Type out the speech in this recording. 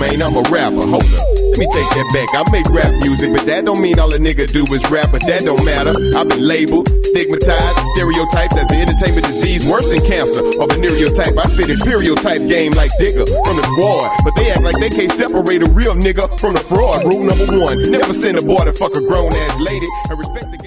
brain, I'm a rapper. Hold up, let me take that back. I make rap music, but that don't mean all a nigga do is rap, but that don't matter. I've been labeled, stigmatized, stereotyped as the entertainment disease worse than cancer or venereal type. I fit imperial type game like Digger from the squad, but they act like they can't separate a real nigga from the fraud. Rule number one, never send a boy to fuck a grown ass lady and respect the game.